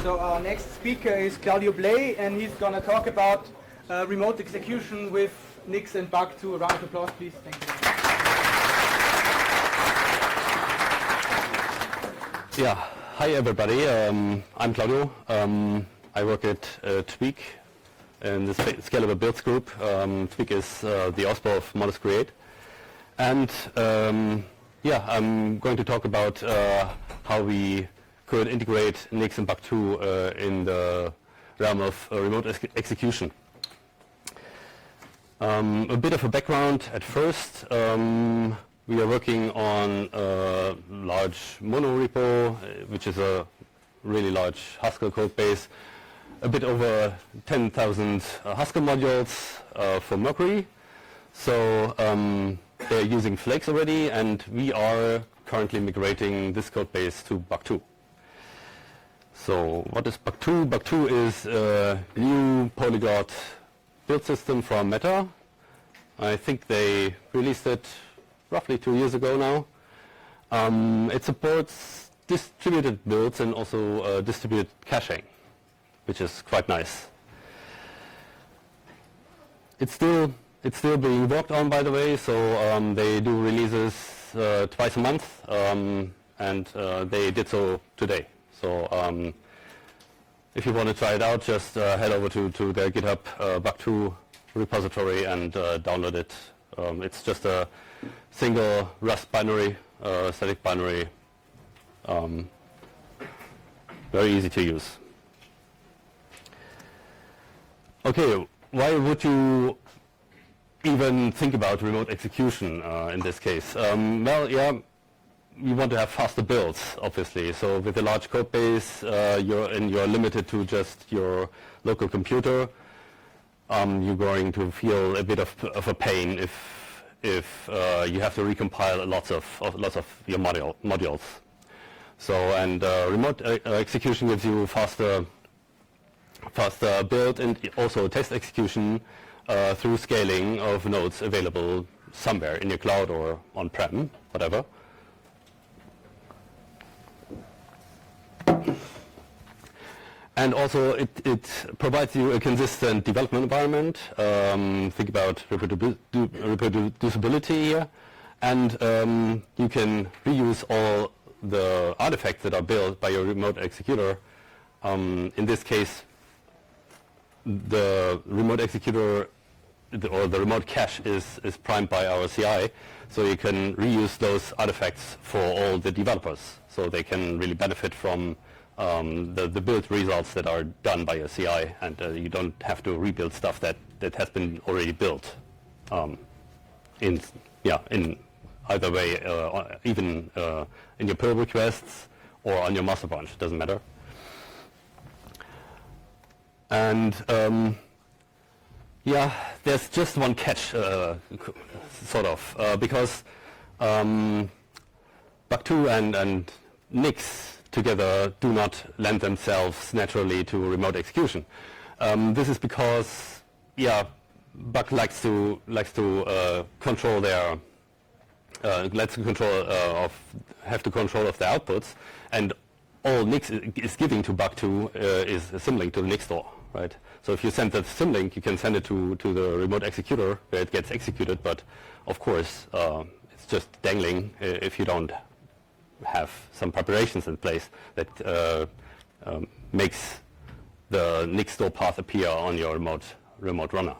So our next speaker is Claudio Bley, and he's going to talk about remote execution with Nix and Bug2. A round of applause, please. Thank you. Yeah, hi everybody. I'm Claudio. I work at Tweak in the Scalable Builds group. Tweak is the OSPO of Modest Create. And yeah, I'm going to talk about how we could integrate Nix and Bug2 in the realm of remote execution. A bit of a background at first. We are working on a large monorepo, which is a really large Haskell code base. A bit over 10,000 Haskell modules for Mercury. So they're using Flakes already, and we are currently migrating this code base to Bug2. So what is Bug2? Bug2 is a new polyglot build system from Meta. I think they released it roughly 2 years ago now. It supports distributed builds and also distributed caching, which is quite nice. It's still being worked on, by the way, so they do releases twice a month, and they did so today. So if you want to try it out, just head over to the GitHub Bug2 repository and download it. It's just a single Rust binary, static binary, very easy to use. Okay, why would you even think about remote execution in this case? Well, yeah, you want to have faster builds, obviously. So with a large code base, you're limited to just your local computer. You're going to feel a bit of a pain if you have to recompile lots of your modules. So and remote execution gives you faster build and also test execution through scaling of nodes available somewhere in your cloud or on-prem, whatever. And also it provides you a consistent development environment. Think about reproducibility here. And you can reuse all the artifacts that are built by your remote executor. In this case, the remote executor or the remote cache is primed by our CI. So you can reuse those artifacts for all the developers. So they can really benefit from the build results that are done by a CI, and you don't have to rebuild stuff that has been already built. In either way, even in your pull requests or on your master branch, doesn't matter. And yeah, there's just one catch, sort of, because Bug2 and Nix together do not lend themselves naturally to remote execution. This is because, yeah, Bug likes to control their have the control of their outputs, and all Nix is giving to Bug2 is a symlink to the Nix store, right? So if you send that symlink, you can send it to the remote executor where it gets executed, but of course it's just dangling if you don't have some preparations in place that makes the Nix store path appear on your remote runner.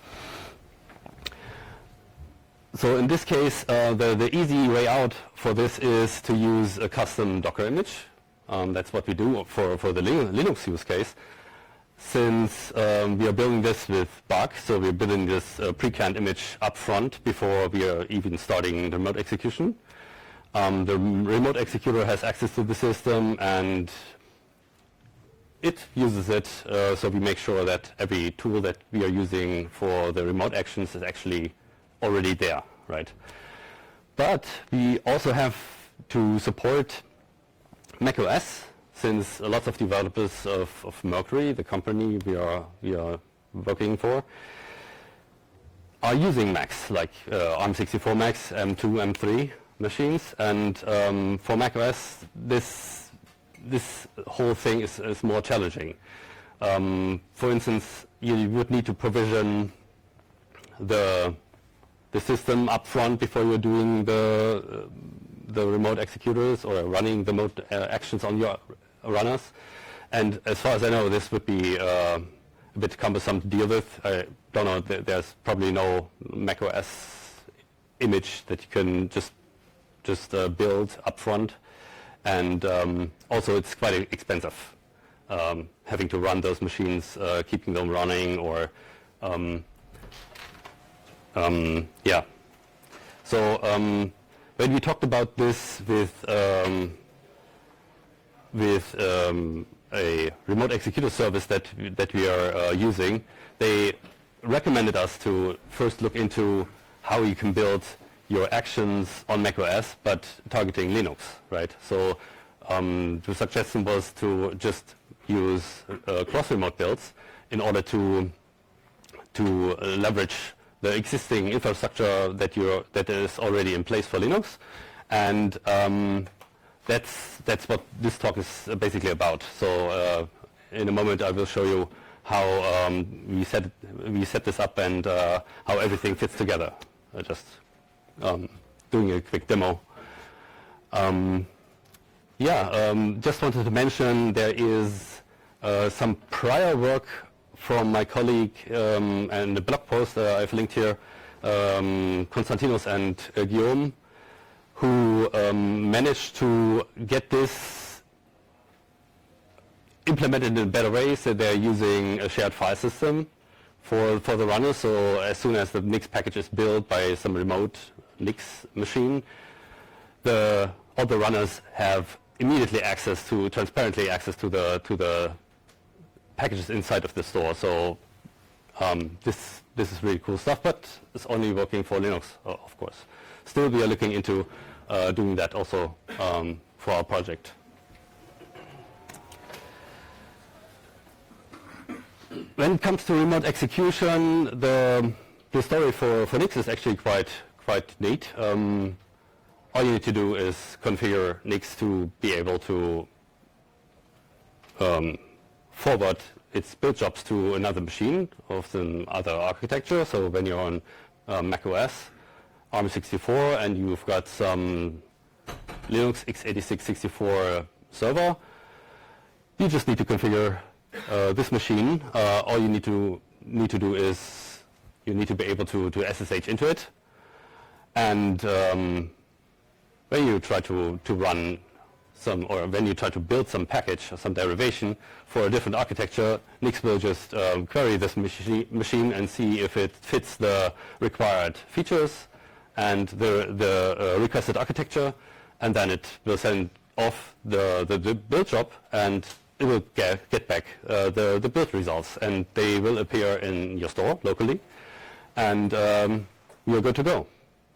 So in this case, the easy way out for this is to use a custom Docker image. That's what we do for the Linux use case. Since we are building this with Bug, so we're building this pre-canned image up front before we are even starting the remote execution. The remote executor has access to the system, and it uses it, so we make sure that every tool that we are using for the remote actions is actually already there, right? But we also have to support macOS, since a lot of developers of Mercury, the company we are working for, are using Macs, like ARM64 Macs, M2, M3 machines, and for macOS, this this whole thing is more challenging. For instance, you would need to provision the system up front before you're doing the remote executors or running the remote actions on your runners. And as far as I know, this would be a bit cumbersome to deal with. I don't know, there's probably no macOS image that you can just build up front. And also it's quite expensive, having to run those machines, keeping them running, or yeah. So when we talked about this with a remote executor service that we are using, they recommended us to first look into how you can build your actions on macOS, but targeting Linux, right? So the suggestion was to just use cross-remote builds in order to leverage the existing infrastructure that is already in place for Linux, and that's what this talk is basically about. So in a moment I will show you how we set this up and how everything fits together. Just doing a quick demo. Just wanted to mention there is some prior work from my colleague and the blog post I've linked here, Konstantinos and Guillaume, who managed to get this implemented in a better way. So they're using a shared file system for the runner. So as soon as the Nix package is built by some remote Nix machine, all the runners have immediately transparently access to the packages inside of the store. So this is really cool stuff, but it's only working for Linux, of course. Still, we are looking into doing that also for our project. When it comes to remote execution, the story for Nix is actually quite neat. All you need to do is configure Nix to be able to forward its build jobs to another machine of some other architecture. So when you're on macOS, ARM64, and you've got some Linux x86-64 server, you just need to configure this machine. All you need to do is you need to be able to SSH into it, and when you try to run when you try to build some package or some derivation for a different architecture, Nix will just query this machine and see if it fits the required features and the requested architecture, and then it will send off the build job, and it will get back the build results, and they will appear in your store locally, and you're good to go.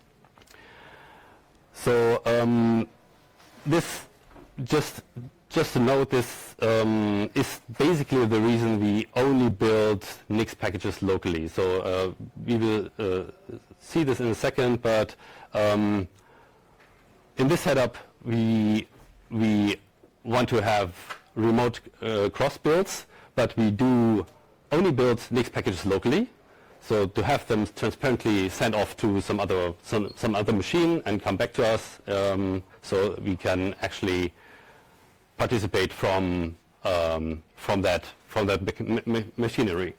So this, just to note, this is basically the reason we only build Nix packages locally. So we will see this in a second, but in this setup we want to have remote cross builds, but we do only build Nix packages locally. So to have them transparently sent off to some other machine and come back to us, so we can actually participate from that machinery.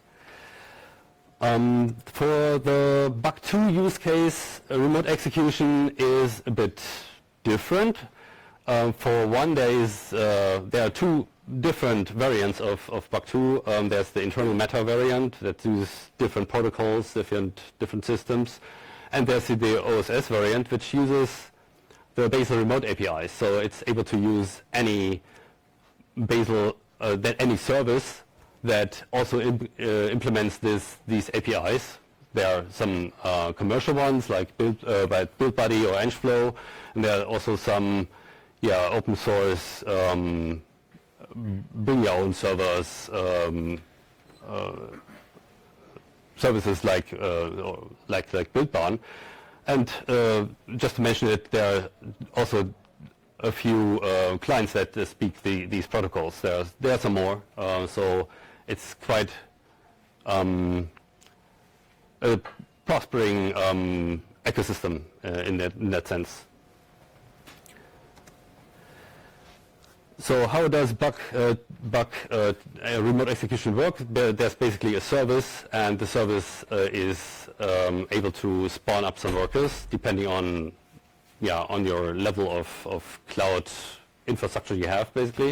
For the Bug2 use case, remote execution is a bit different. For one, there are two different variants of Bug2. There's the internal meta variant that uses different protocols, different systems, and there's the OSS variant, which uses the Bazel remote APIs. So it's able to use any Bazel, any service that also implements these APIs. There are some commercial ones like BuildBuddy or EngFlow, and there are also some open source bring your own servers services like Build Barn. And just to mention it, there are also a few clients that speak these protocols. There are some more, so it's quite a prospering ecosystem in that sense. So how does Bug remote execution work? There's basically a service, and the service is able to spawn up some workers depending on your level of cloud infrastructure you have, basically.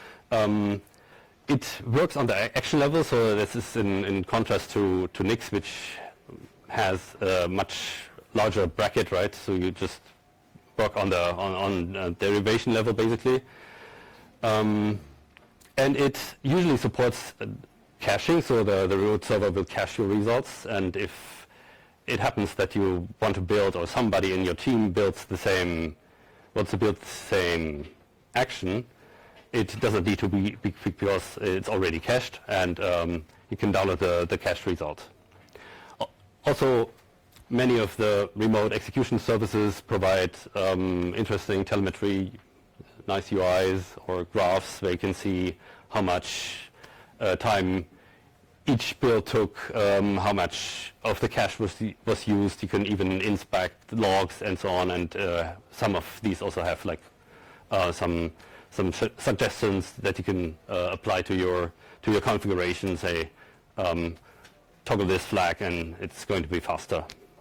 It works on the action level, so this is in contrast to Nix, which has a much larger bracket, right? So you just work on the derivation level, basically. And it usually supports caching, so the remote server will cache your results, and if it happens that you want to build, or somebody in your team wants to build the same action, it doesn't need to be because it's already cached, and you can download the cached result. Also, many of the remote execution services provide interesting telemetry, nice UIs or graphs where you can see how much time each build took, how much of the cache was used. You can even inspect logs and so on, and some of these also have like some suggestions that you can apply to your configuration. Say, toggle this flag and it's going to be faster.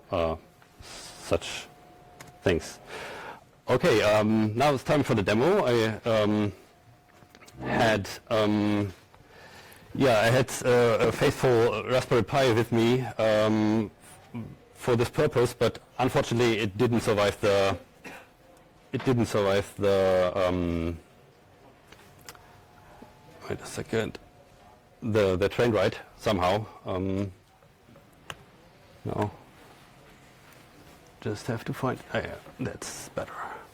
Such things. Okay, now it's time for the demo. I had a faithful Raspberry Pi with me for this purpose, but unfortunately it didn't survive the wait a second, the train ride somehow. No, just have to find. Yeah, that's better.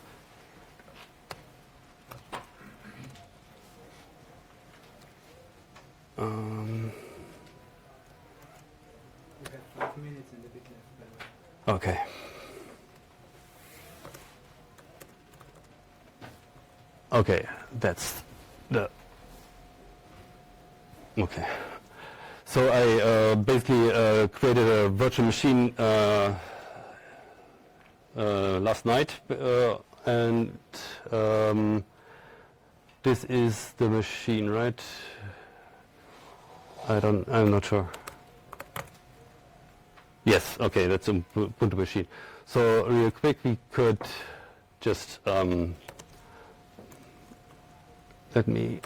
We have 5 minutes and a bit left, by the way. Okay. Okay, that's the. Okay. So I basically created a virtual machine last night, and this is the machine, right? I'm not sure. Yes, okay, that's a Ubuntu machine. So real quick, we could just let me.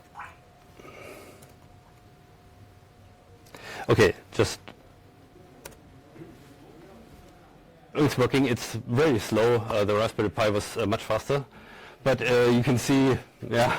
Okay, just it's working. It's very slow. The Raspberry Pi was much faster, but you can see, yeah,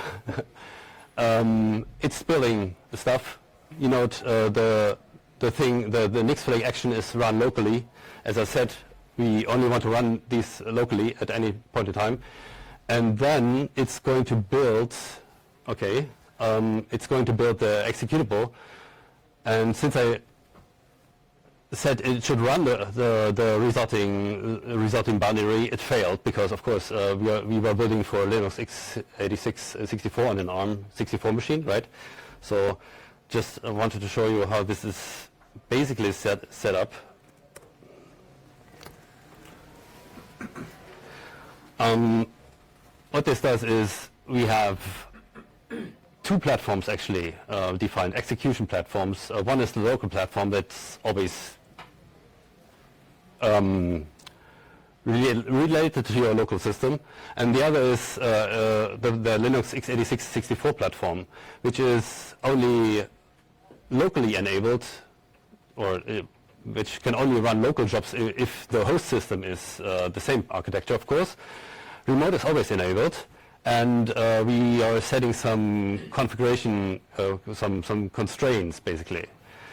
it's building the stuff. You note the Nix flag action is run locally. As I said, we only want to run these locally at any point in time, and then it's going to build. Okay, it's going to build the executable. And since I said it should run the resulting binary, it failed because, of course, we were building for Linux x86-64 on an ARM 64 machine, right? So just wanted to show you how this is basically set up. What this does is we have two platforms actually defined, execution platforms. One is the local platform that's always related to your local system, and the other is the Linux x86-64 platform, which is only locally enabled, or which can only run local jobs if the host system is the same architecture, of course. Remote is always enabled. And we are setting some configuration, some constraints, basically.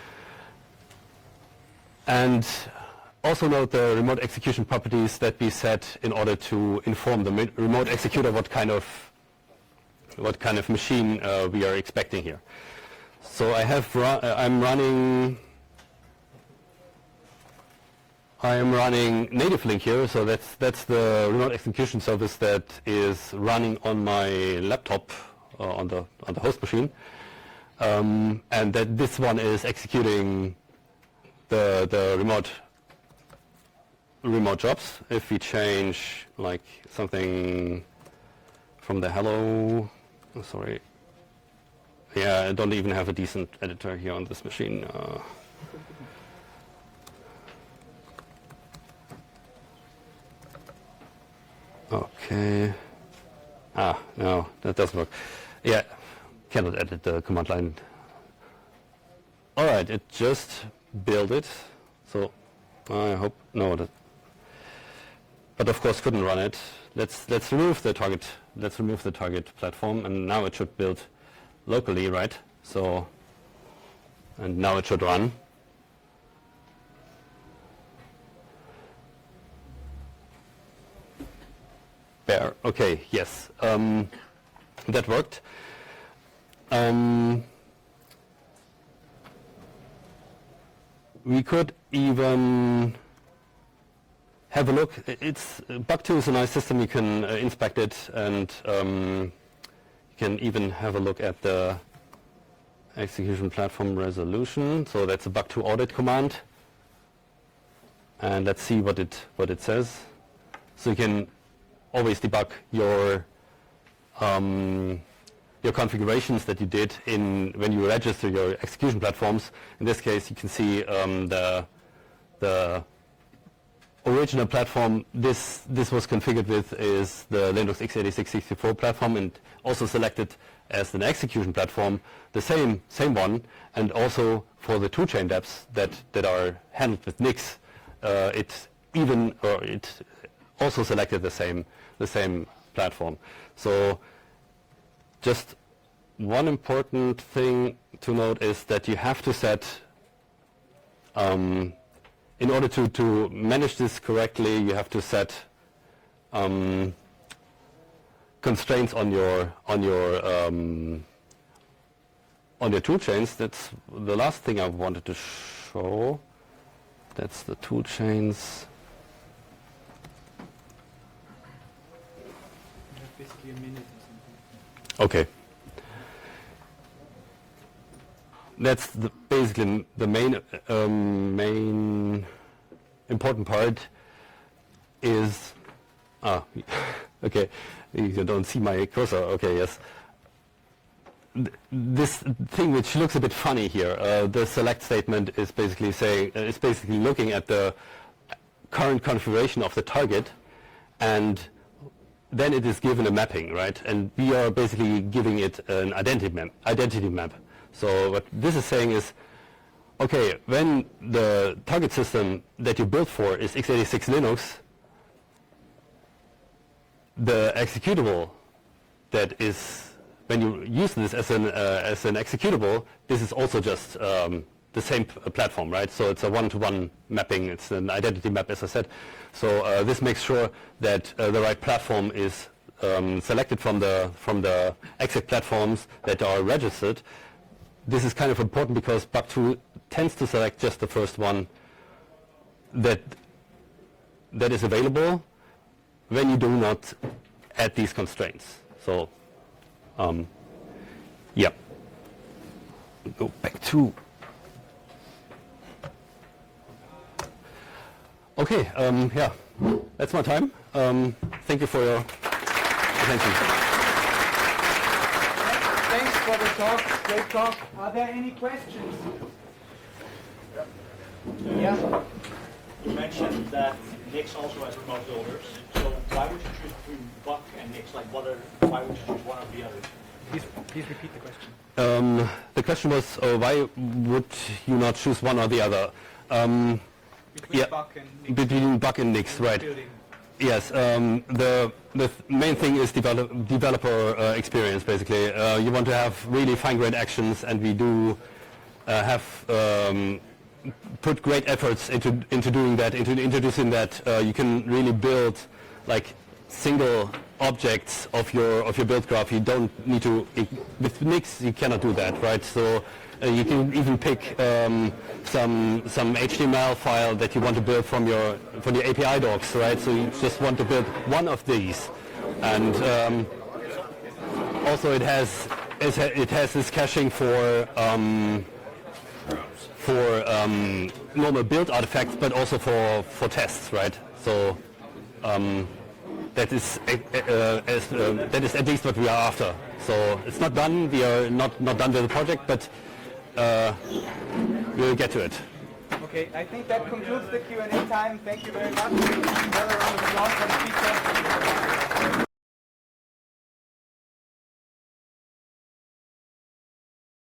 And also note the remote execution properties that we set in order to inform the remote executor what kind of machine we are expecting here. So I'm running. I am running Native Link here, so that's the remote execution service that is running on my laptop on the host machine, and that this one is executing the remote jobs. If we change like something from the hello, oh, sorry, yeah, I don't even have a decent editor here on this machine. Okay. No, that doesn't work. Yeah, cannot edit the command line. All right, it just built it. So I hope but of course couldn't run it. Let's remove the target. Let's remove the target platform, and now it should build locally, right? So, and now it should run. There. Okay. Yes. That worked. We could even have a look. Bug2 is a nice system. You can inspect it, and you can even have a look at the execution platform resolution. So that's a bug2 audit command, and let's see what it says. So you can always debug your configurations that you did when you register your execution platforms. In this case, you can see the original platform this was configured with is the Linux x86-64 platform, and also selected as an execution platform the same one, and also for the toolchain depths that are handled with Nix, it also selected the same platform. So just one important thing to note is that you have to set, in order to manage this correctly, you have to set constraints on your toolchains. That's the last thing I wanted to show. That's the toolchains. Basically a minute or something. Okay. That's basically the main important part is okay, you don't see my cursor. Okay, yes. This thing which looks a bit funny here, the select statement is basically looking at the current configuration of the target, and then it is given a mapping, right? And we are basically giving it an identity map. So what this is saying is, okay, when the target system that you built for is x86 Linux, the executable that is, when you use this as an executable, this is also just the same platform, right? So it's a one-to-one mapping. It's an identity map, as I said. So this makes sure that the right platform is selected from the exec platforms that are registered. This is kind of important because Bug2 tends to select just the first one that is available when you do not add these constraints. So, yeah. Go back to. Okay, yeah, that's my time. Thank you for your attention. Thanks for the talk, great talk. Are there any questions? Yeah. You mentioned that Nix also has remote builders. So why would you choose between Bug and Nix? Like, why would you choose one or the other? Please repeat the question. The question was, why would you not choose one or the other? Between Bug and Nix. Between Bug and Nix, right? Building. Yes, the main thing is developer experience, basically. You want to have really fine-grained actions, and we do have put great efforts into doing that, into introducing that. You can really build like single objects of your build graph. You don't need to, with Nix you cannot do that, right? So You can even pick some HTML file that you want to build from your API docs, right? So you just want to build one of these, and also it has this caching for normal build artifacts, but also for tests, right? So that is at least what we are after. So it's not done. We are not done with the project, but we'll get to it. Okay, I think that concludes the Q&A time. Thank you very much. Another round of applause for the speaker.